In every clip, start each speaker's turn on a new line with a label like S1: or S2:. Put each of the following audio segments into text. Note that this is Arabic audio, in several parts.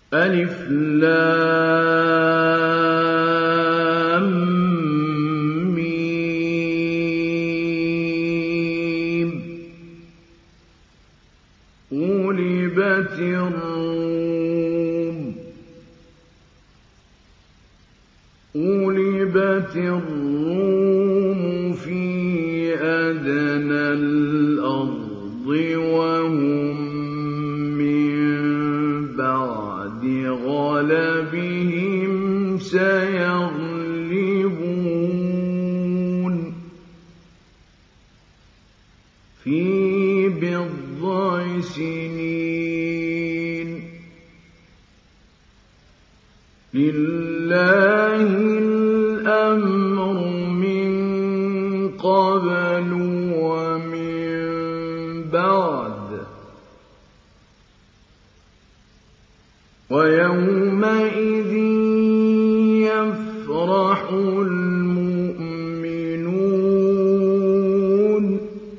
S1: ألف لام ميم غلبت الروم في أدنى الأرض وهم من بعد غلبهم سيغلبون في بضع سنين لله الأمر من قبل ومن بعد ويومئذ يفرح المؤمنون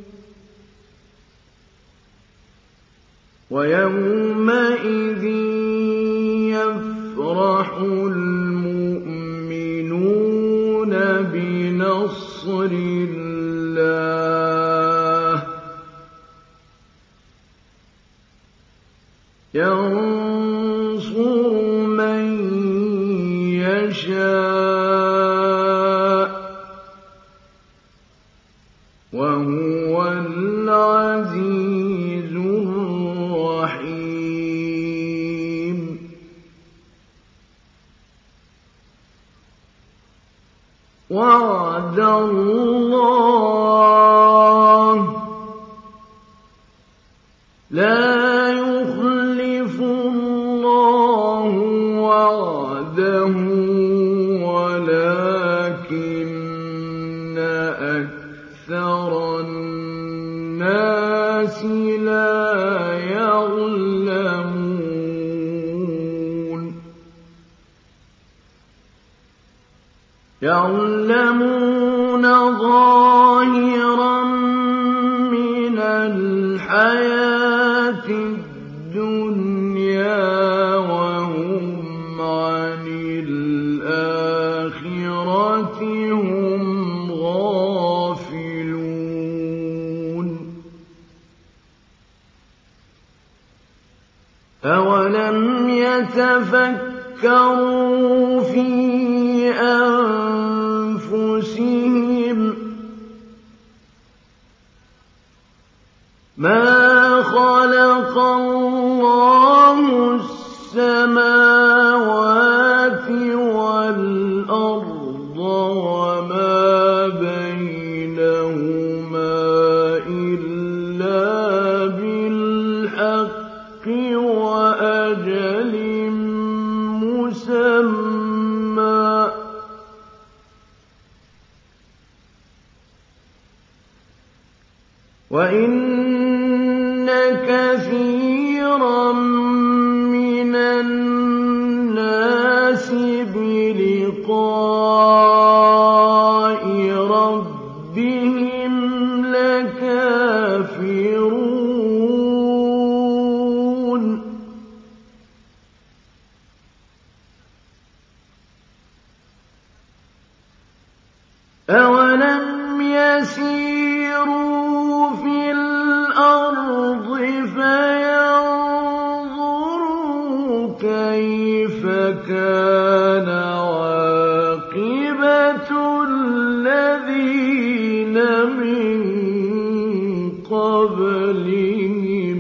S1: بنصر الله ينصر من يشاء وهو العزيز الرحيم وعد الله لا يخلف الله وعده ولكن أكثر الناس لا يعلمون ظاهرا من الحياة الدنيا وهم عن الآخرة هم غافلون أولم يتفكروا في أنفسهم ما خلق الله السماوات والأرض وما بينهما إلا بالحق وأجل مسمى وإن كثيرا من الناس بلقاء ربهم لكافرون أولم يسيروا في الأرض فينظروا كيف كان عاقبة الذين من قبلهم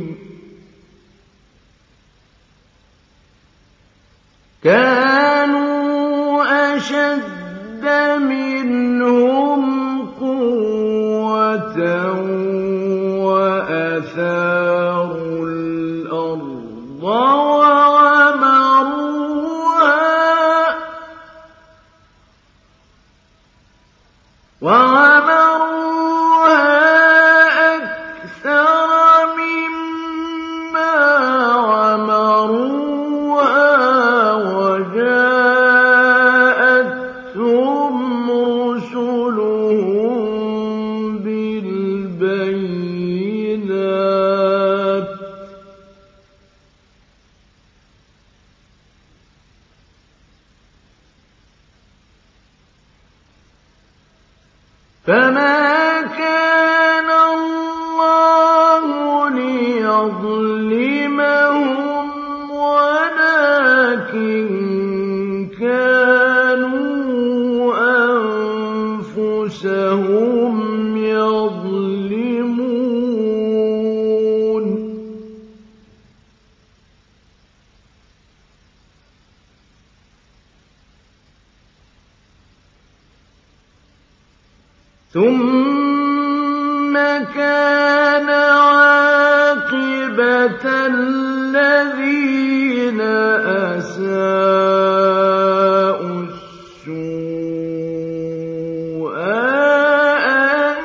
S1: كانوا أشد منهم قوة وأثاروا الأرض وعمروها أكثر مما عمروها وجاءتهم رسلهم بالبينات فما كان الله ليظلمهم ولكن كانوا أنفسهم يظلمون ثم كان عاقبة الذين أساءوا السوء أن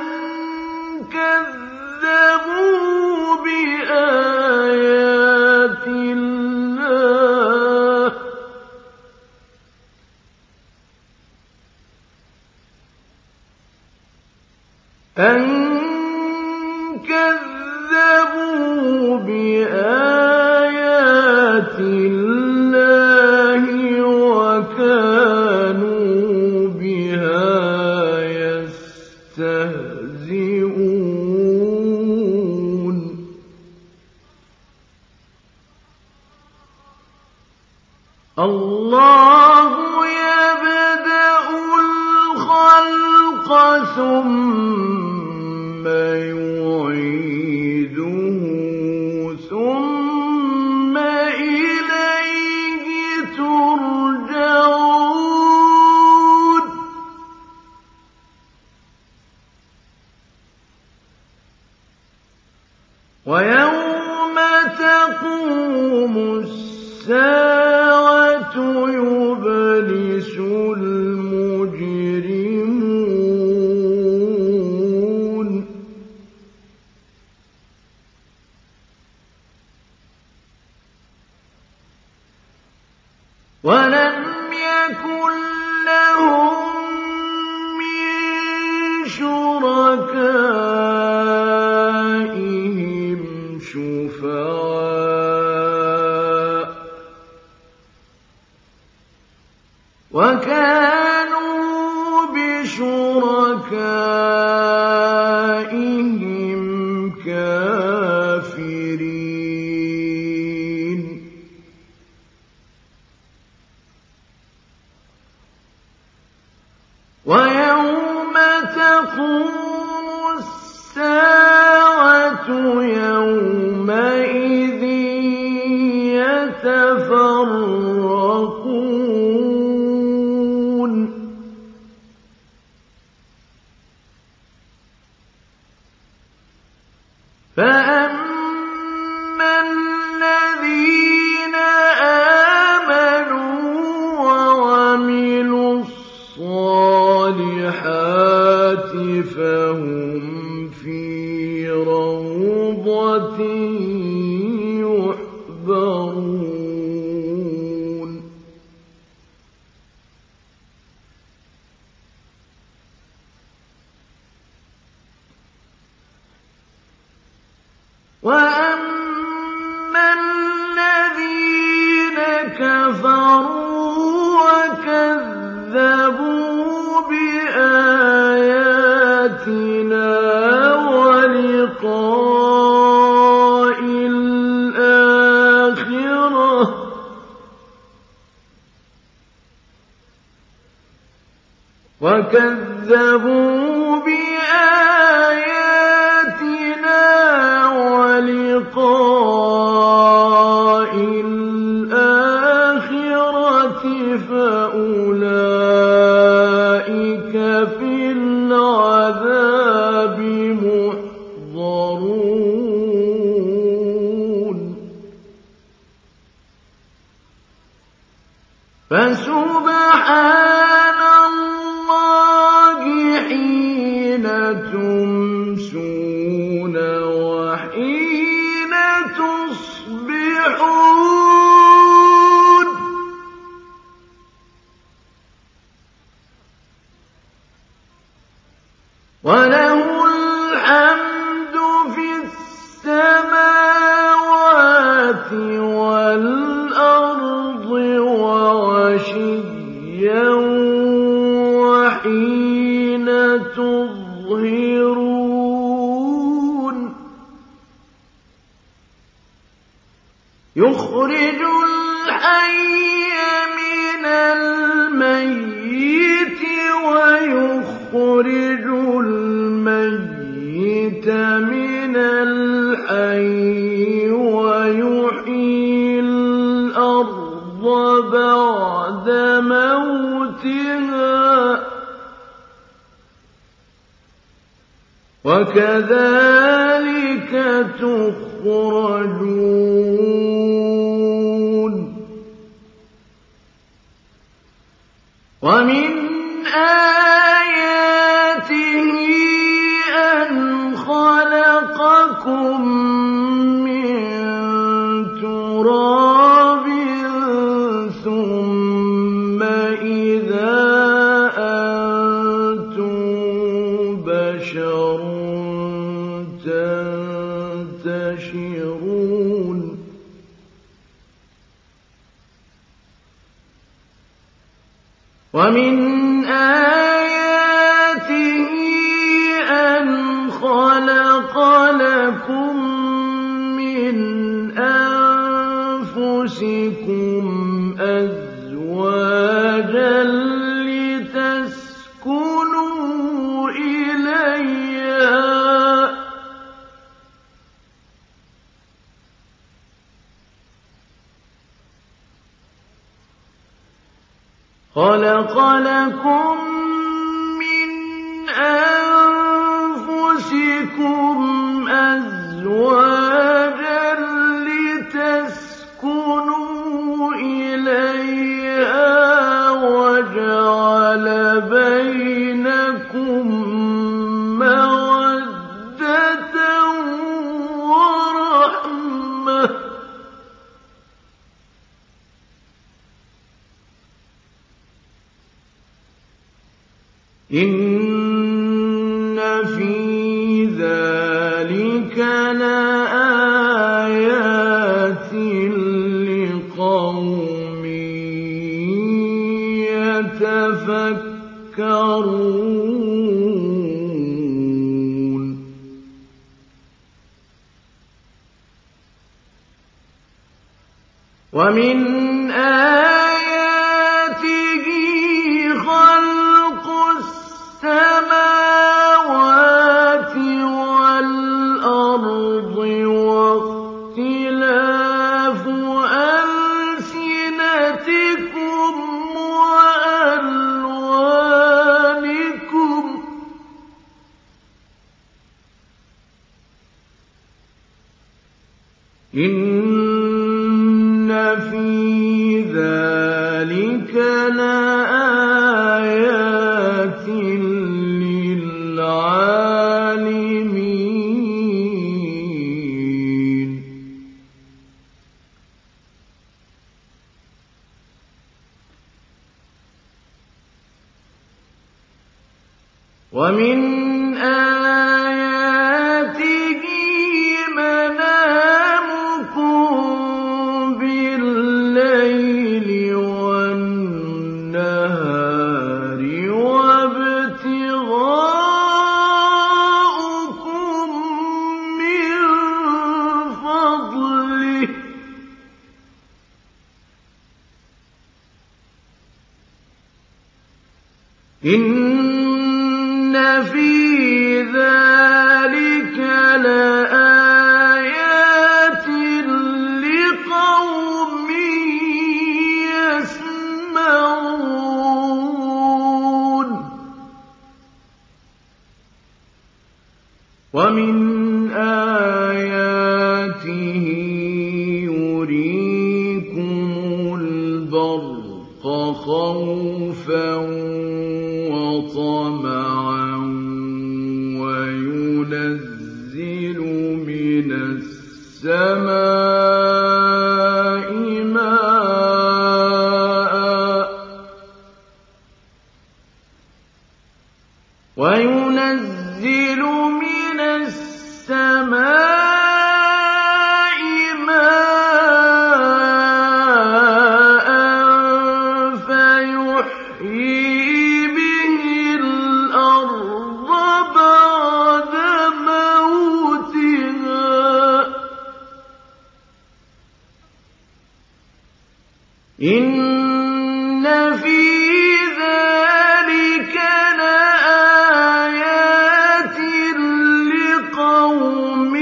S1: كذبوا بآيات الله وكانوا بها يستهزئون الله يبدأ الخلق ثم يعيده ثم إليه ترجعون ويوم تقوم الساعة يبلس المجرمون ولم يكن لهم من شركائهم شفعاء وكانوا بشركائهم كافرين ويوم تقوم الساعة يومئذ يتفرقون فأما الذين آمنوا وعملوا الصالحات فهم في روضة يحبرون وأما الذين كفروا وكذبوا بآياتنا ولقاء الآخرة فأولئك في العذاب محضرون فسبحان الله حين تمسون وحين تصبحون وله الحمد في السماوات والأرض وعشيا يخرج الحي من الميت ويخرج الميت من الحي ويحيي الأرض بعد موتها وكذلك تخرجون ومن آياته أن خلقكم من تراب ثم إذا أنتم بشر تنتشرون ومن آياته أن خلق لكم من أنفسكم أزواجا لتسكنوا إليها خلق لكم من أنفسكم أزواجا لتسكنوا إليها وجعل بينكم مودة ورحمة إن في ذلك لآيات لقوم يتفكرون ومن آياته خلق السماوات والأرض واختلاف ألسنتكم وألوانكم إن في ذلك لآيات للعالمين ومن آياته منامكم بالليل والنهار وابتغاؤكم من فضله إن في ذلك لآيات لقوم يسمعون ومن آياته يريكم البرق خوفا وطمعا وينزل من السماء ماء وينزل من السماء ماء فيحيي به الأرض إِنَّ فِي ذَلِكَ لَآيَاتٍ لِّقَوْمٍ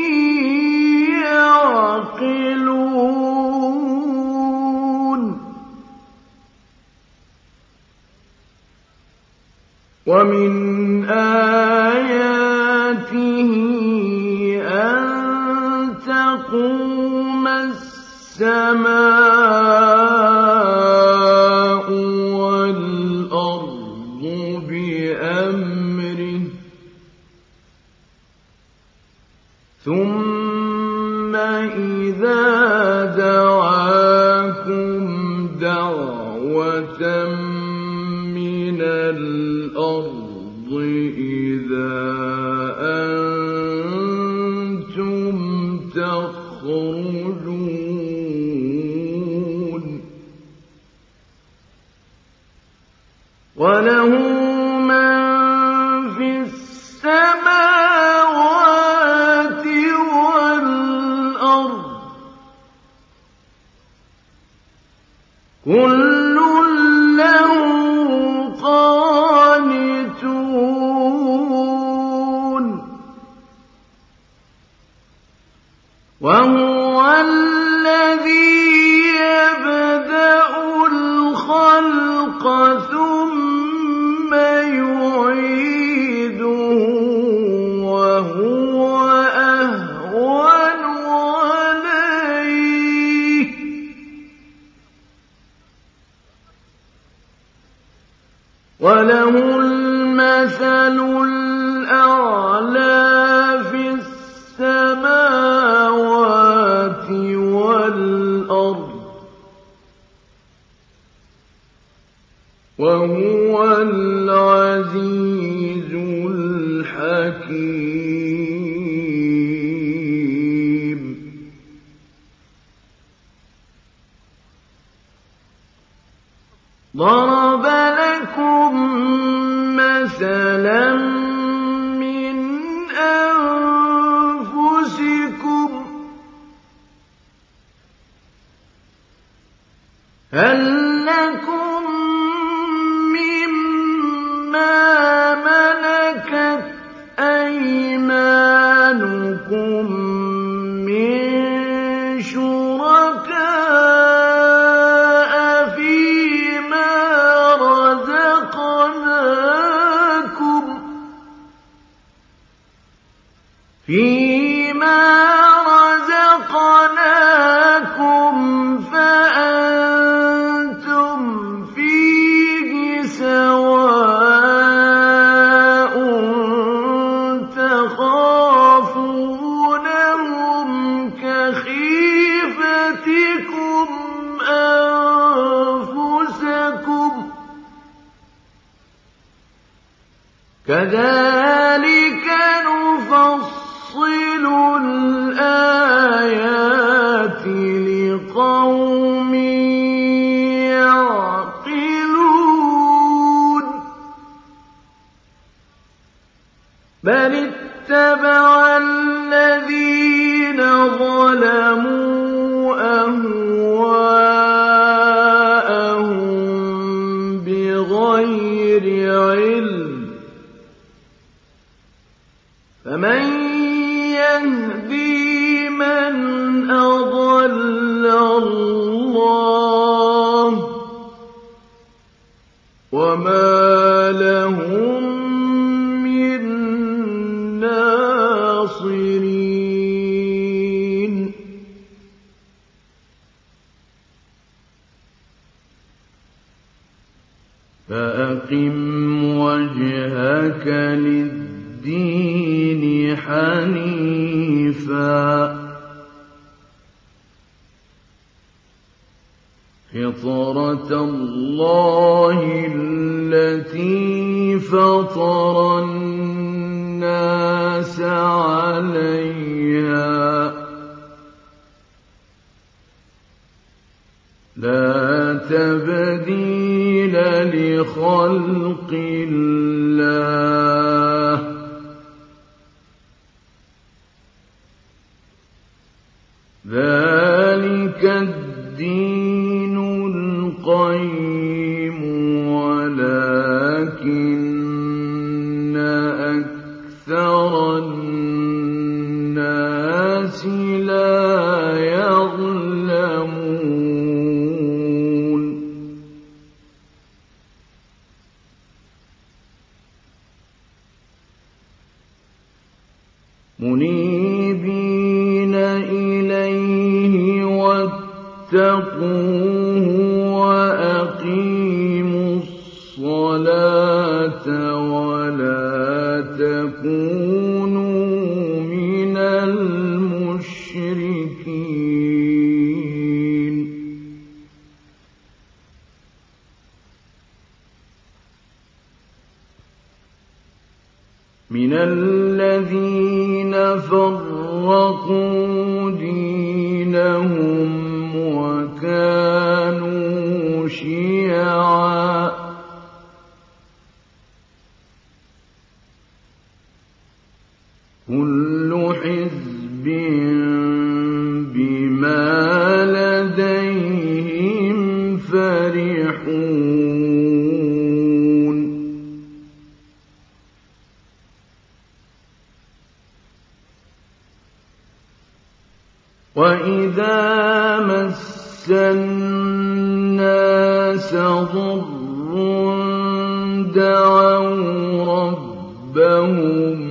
S1: يَعْقِلُونَ وَمِنْ آيَاتِهِ أَن تَقُومَ السَّمَاءُ وَالْأَرْضُ بِأَمْرِهِ ثُمَّ إِذَا دَعَاكُمْ دَعْوَةً مِّنَ الْأَرْضِ إِذَا أَنتُمْ تَخْرُجُونَ وَلَهُ مَن فِي السَّمَاوَاتِ وَالْأَرْضِ كُلٌّ لَّهُ قَانِتُونَ وَهُوَ الَّذِي يَبْدَأُ الْخَلْقَ ثُمَّ يُعِيدُهُ وَهُوَ أَهْوَنُ عَلَيْهِ وَلَهُ الْمَثَلُ الْأَعْلَىٰ فِي السَّمَاوَاتِ وَالْأَرْضِ وَهُوَ الْعَزِيزُ الْحَكِيمُ ضَرَبَ لَكُم مَّثَلًا مِّنْ أَنفُسِكُمْ هَل لَّكُم مِّمَّا مَلَكَتْ أَيْمَانُكُم مِّن شُرَكَاءَ فِيمَا رَزَقْنَاكُمْ فَأَنتُمْ فِيهِ سَوَاءٌ تَخَافُونَهُمْ كَخِيفَتِكُمْ أَنفُسَكُمْ ۚ كَذَٰلِكَ نُفَصِّلُ الْآيَاتِ لِقَوْمٍ يَعْقِلُونَ بَلِ اتَّبَعَ الَّذِينَ ظَلَمُوا أَهْوَاءَهُم بِغَيْرِ عِلْمٍ فَمَن يَهْدِي مَنْ أَضَلَّ اللَّهُ وَمَا لَهُم مِّن نَّاصِرِينَ فَأَقِمْ وَجْهَكَ لِلدِّينِ حَنِيفًا فِطْرَتَ اللَّهِ الَّتِي فَطَرَ النَّاسَ عَلَيْهَا لَا تَبْدِيلَ لِخَلْقِ اللَّهِ ۚ ذَلِكَ الدِّينُ قَيِّمٌ وَلَٰكِنَّ أَكْثَرَ النَّاسِ لَا يَعْلَمُونَ مُنِيبِينَ إِلَيْهِ وَاتَّقُوهُ وَأَقِيمُوا الصَّلَاةَ وَلَا تَكُونُوا مِنَ الْمُشْرِكِينَ مِنَ الَّذِينَ فَرَّقُوا دِينَهُمْ وَكَانُوا شِيَعًا كُلُّ حِزْبٍ بِمَا لَدَيْهِمْ فَرِحُونَ وَإِذَا مَسَّ النَّاسَ ضُرٌّ دَعَوْا رَبَّهُم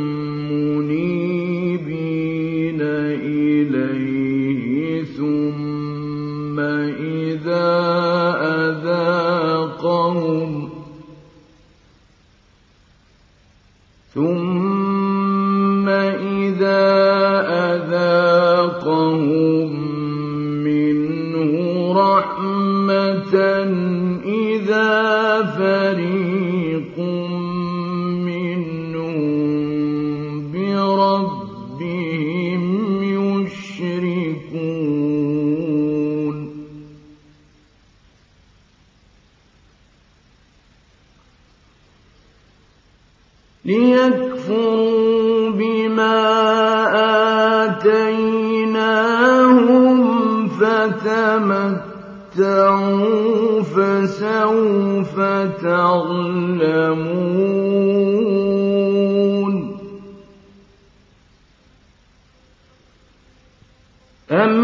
S1: مُّنِيبِينَ إِلَيْهِ ثُمَّ إِذَا أَذَاقَهُم مِّنْهُ رَحْمَةً إِذَا فَرِيقٌ مِّنْهُم بِرَبِّهِمْ يُشْرِكُونَ لِيَكْفُرُوا بِمَا آتَيْنَاهُمْ فَتَمَتَّعُوا فَسَوْفَ تَعْلَمُونَ أَمْ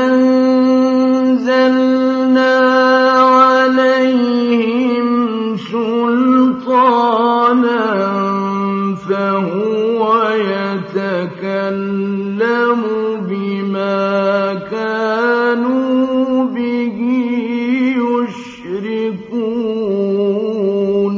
S1: أَنزَلْنَا عَلَيْهِمْ سُلْطَانًا فَهُوَ يَتَكَلَّمُ بِمَا كَانُوا بِهِ يُشْرِكُونَ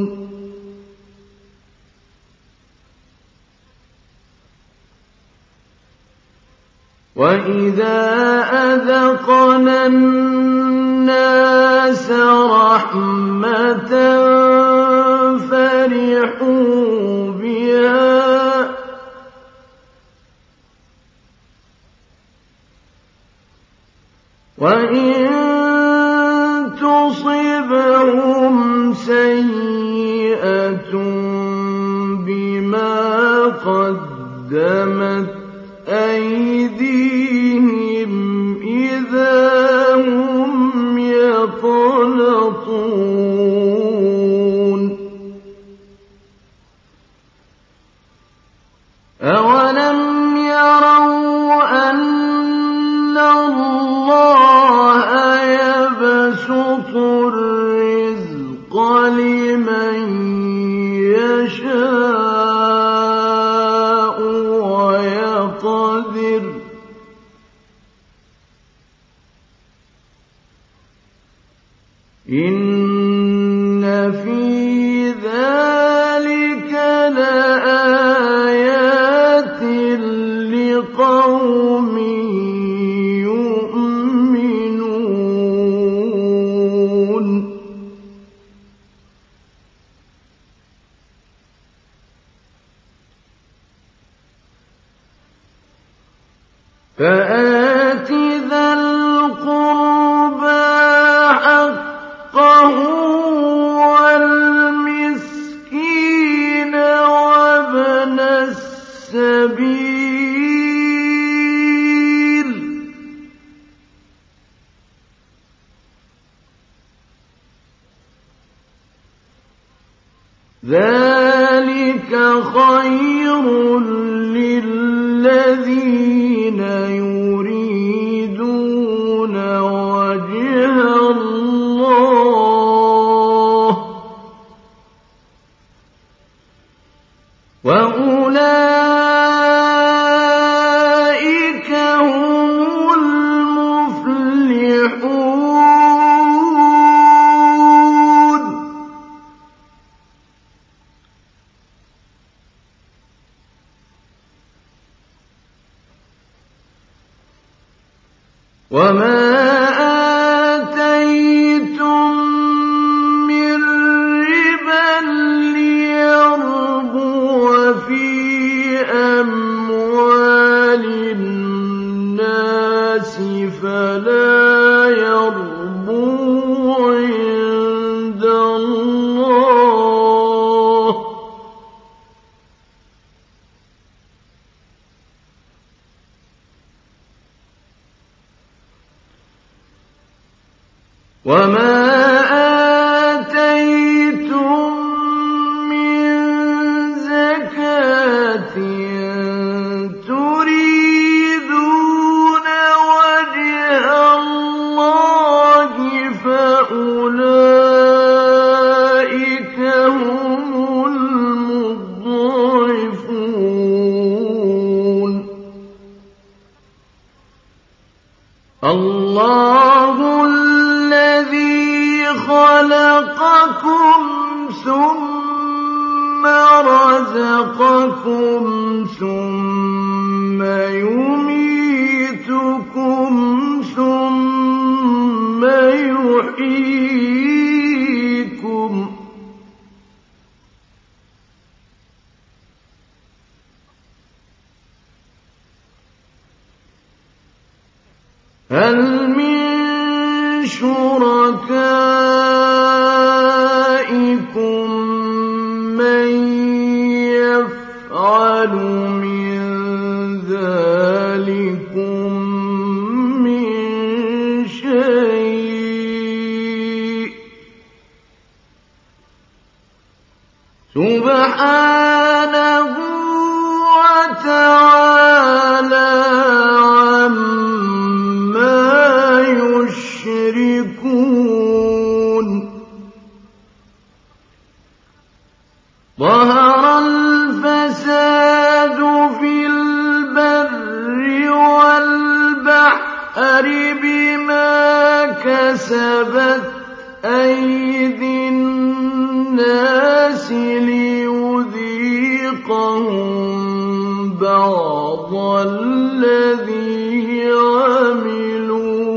S1: وَإِذَا أَذَقْنَا النَّاسَ رَحْمَةً فَرِحُوا بِهَا وَإِن تُصِبْهُمْ سَيِّئَةٌ بِمَا قَدَّمَتْ أَيْدِيهِمْ إِذَا هُمْ يَقْنَطُونَ أَوَلَمْ يَرَوْا أَنَّ اللَّهَ يَبْسُطُ الرِّزْقَ لِمَن يَشَاءُ وَيَقْدِرُ إِنَّ فِي ذَلِكَ لَآيَاتٍ لِقَوْمٍ يُؤْمِنُونَ فَآتِ ذَا الْقُرْبَىٰ حَقَّهُ ذلك خير للذين يريدون وجه الله وأولئك هم المفلحون. وما آتيتم من ربا ليربو في أموال الناس فلا يربو عند الله وما آتيتم من زكاة تريدون وجه الله فأولئك هم المضعفون. الله الذي خلقكم ثم رزقكم ثم يميتكم ثم يحييكم هل من شركائكم من يفعل من ذلكم من شيء سبحانه وتعالى عما يشركون. ظهر الفساد في البر والبحر بما كسبت أيدي الناس ليذيقهم بعض الذي عملوا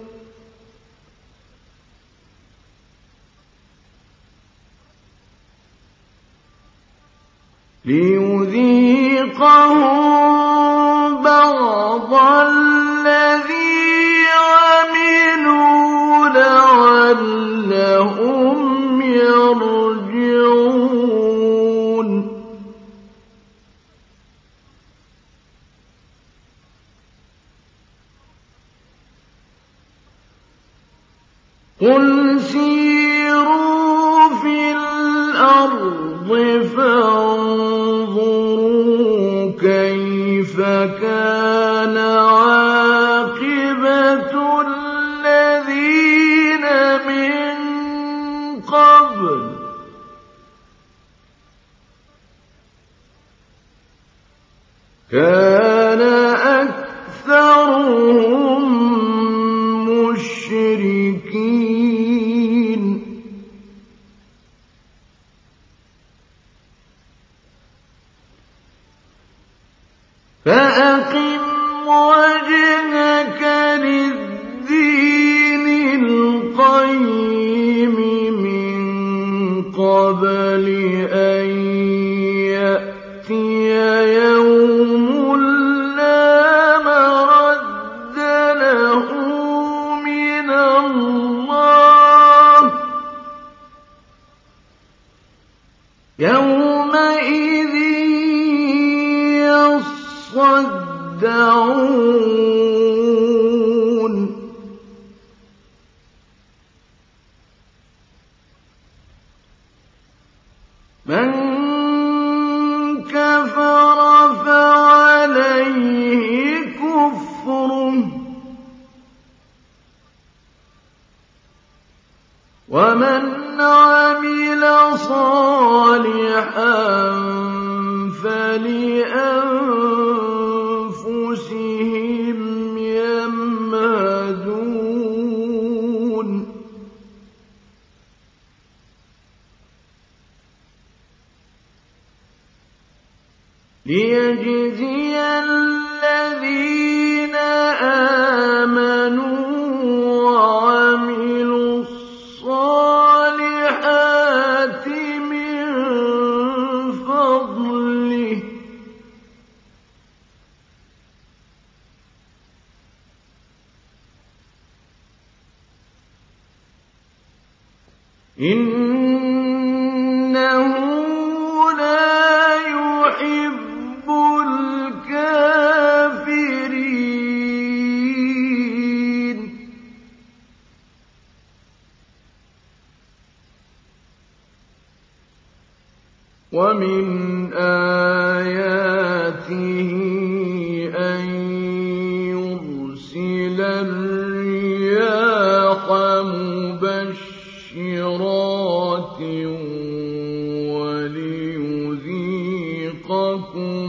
S1: لعلهم يرجعون. قل سيروا في الأرض فانظروا كيف كان عاقبة الذين من قبل كان أكثرهم مشركين. فأقم وجهك للدين القيم من قبل أن يأتي يوم لا مرد له من الله يومئذ يصدعون. مَن كَفَرَ فَعَلَيْهِ كُفْرُهُ ۖ وَمَنْ عَمِلَ صَالِحًا فَلِأَنفُسِهِمْ يَمْهَدُونَ لِيَجْزِيَ الَّذِينَ آمَنُوا وَعَمِلُوا الصَّالِحَاتِ مِن فَضْلِهِ ۚ إِنَّهُ لَا يُحِبُّ الْكَافِرِينَ. وَمِنْ آيَاتِهِ أَن يُرْسِلَ الرِّيَاحَ مُبَشِّرَاتٍ وَلِيُذِيقَكُم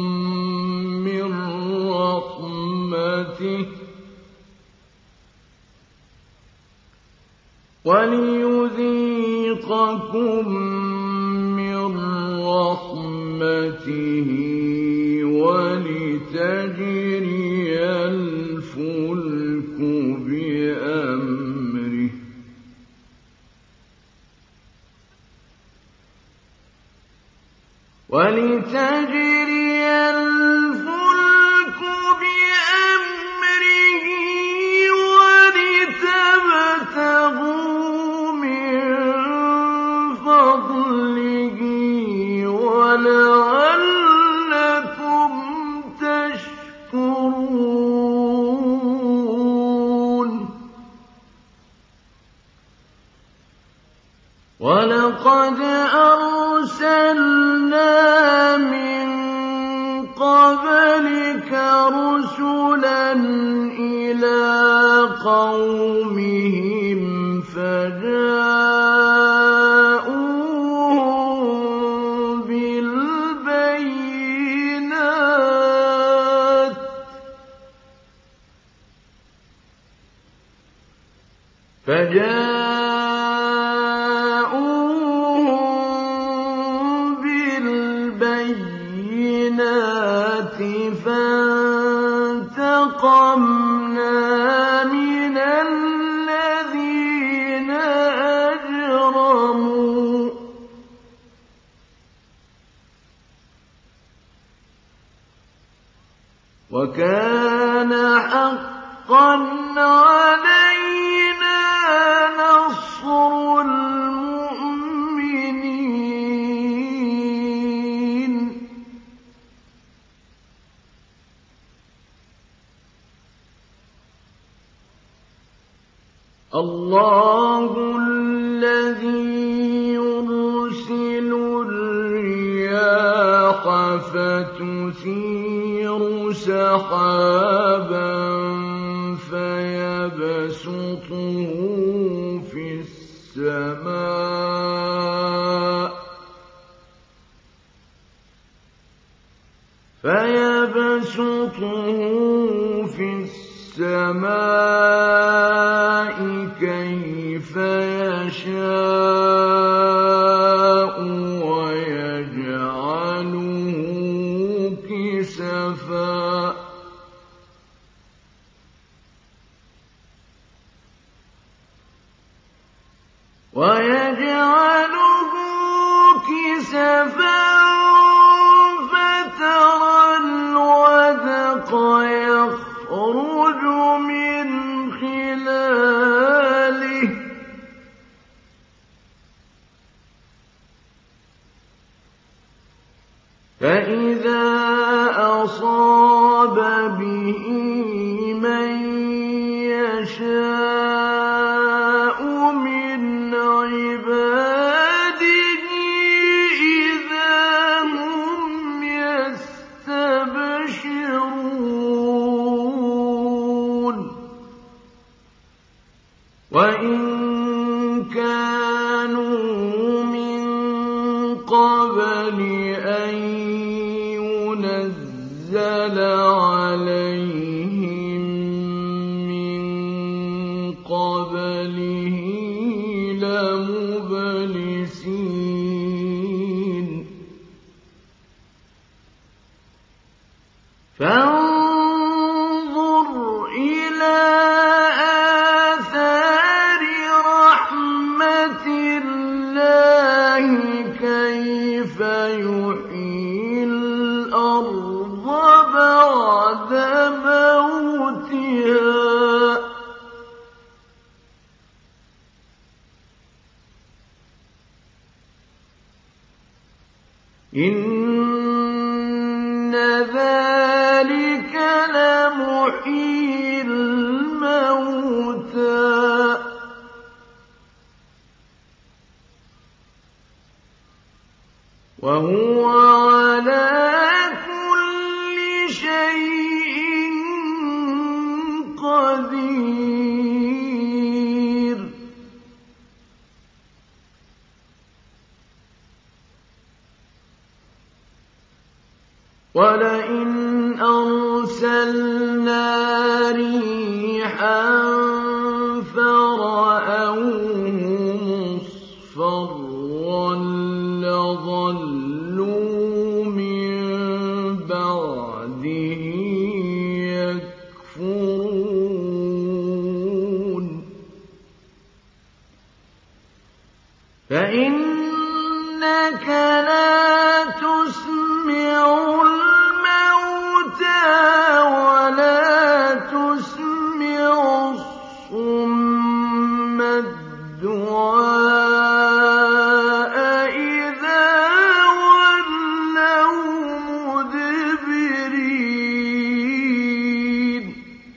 S1: مِّن رَّحْمَتِهِ وَلِتَجْرِيَ الْفُلْكُ بِأَمْرِهِ وَلِتَبْتَغُوا مِن فَضْلِهِ وَلَعَلَّكُمْ تَشْكُرُونَ. وَلَقَدْ أَرْسَلْنَا مِن قَبْلِكَ رُسُلًا إِلَىٰ قَوْمِهِمْ فَجَاءُوهُم بِالْبَيِّنَاتِ فَانتَقَمْنَا مِنَ الَّذِينَ أَجْرَمُوا ۖ وَكَانَ حَقًّا عَلَيْنَا نَصْرُ الْمُؤْمِنِينَ. اللَّهُ الَّذِي يُرْسِلُ الرِّيَاحَ فَتُثِيرُ سَحَابًا فَيَبْسُطُهُ في السَّمَاءِ كَيْفَ يَشَاءُ وَيَجْعَلُهُ كِسَفًا فَتَرَى الْوَدْقَ يَخْرُجُ مِنْ خِلَالِهِ فَإِذَا أَصَابَ بِهِ مَن يَشَاءُ مِنْ عِبَادِهِ إِذَا كانوا من قبل أن ينزل عليهم من قبله لمبلسين فانظر إلى آثار رحمة الله كيف يحيي الأرض بعد موتها إن ذلك لمحيي الموتى وهو على كل شيء قدير ولئن أرسلنا ريحا فرأوه مصفرا لظلوا من بعده يكفرون فإنك لا تسمع ولا تسمع الصم الدعاء إذا ولوا مدبرين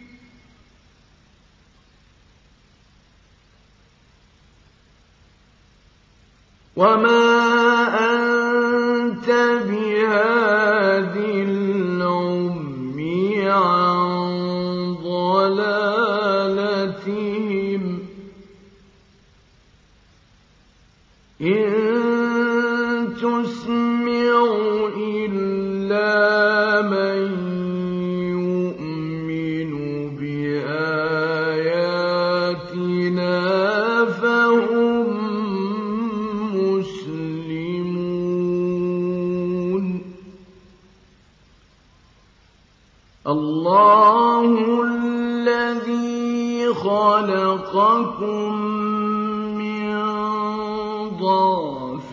S1: وما أنت بهاد العمي عن ضلالتهم إن تسمع إلا من يؤمن بآياتنا فهم مسلمون الله الذي خلقكم من ضعف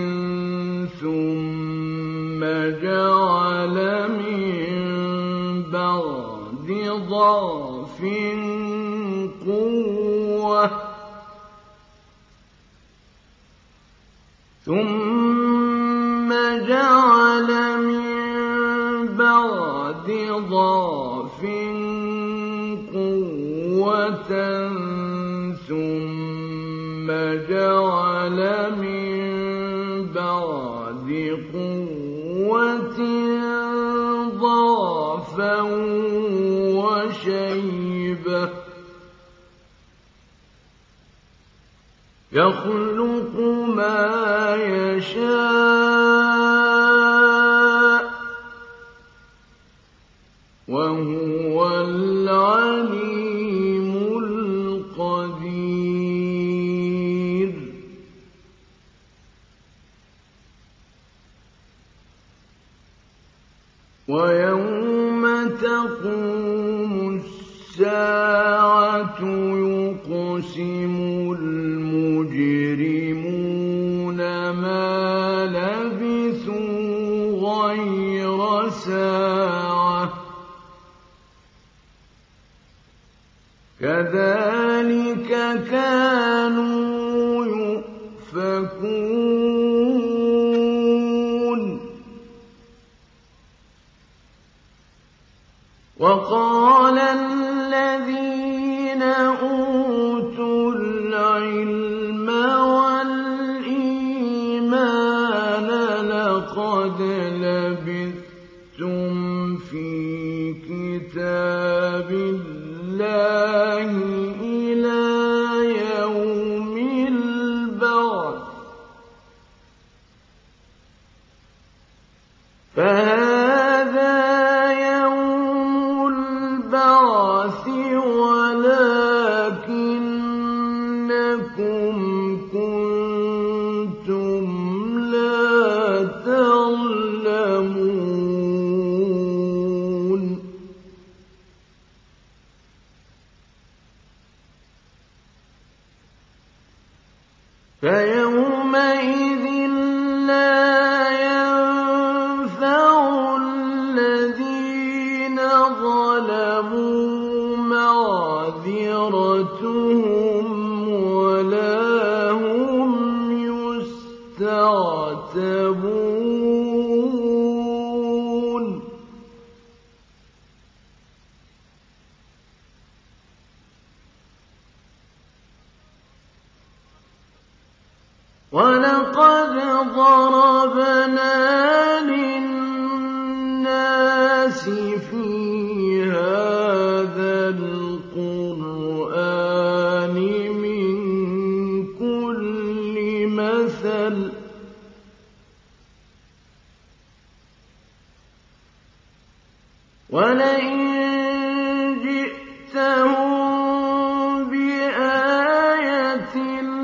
S1: ثم جعل من بعد ضعف قوة ثم جعل من بعد ضعف قوة ثم جعل من بعد قوة ضعفا وشيبة يخلق ما يشاء وهو العليم القدير ويوم تقوم الساعة يقسم المجرمون ما لبثوا غير ساعة كذلك كانوا يؤفكون وقال الذين أوتوا العلم والإيمان لقد لبثتم في كتاب الله إلى يوم فهذا يوم البعث ولكنكم كنتم لا تعلمون فيومئذ لا ينفع الذين ظلموا معذرتهم ولا هم يستعتبون وَلَقَدْ ضَرَبْنَا لِلنَّاسِ فِي هَٰذَا الْقُرْآنِ مِن كُلِّ مَثَلٍ ۚ وَلَئِن جِئْتَهُم بِآيَةٍ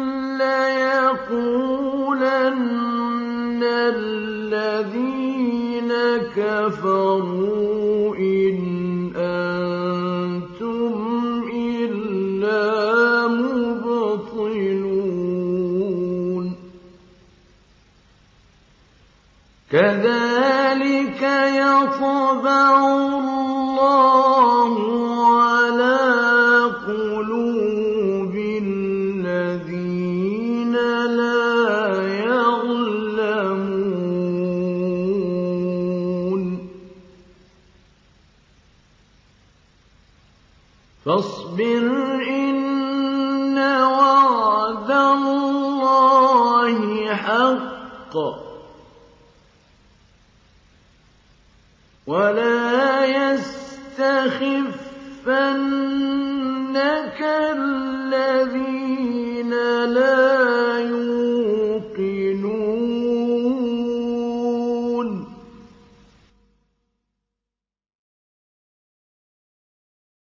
S1: لَّيَقُولَنَّ الَّذِينَ كَفَرُوا إِنْ أَنتُمْ إِلَّا مُبْطِلُونَ كَذَٰلِكَ يَطْبَعُ اللَّهُ عَلَىٰ قُلُوبِ الَّذِينَ لَا يَعْلَمُونَ فاصبر إن وعد الله حق ولا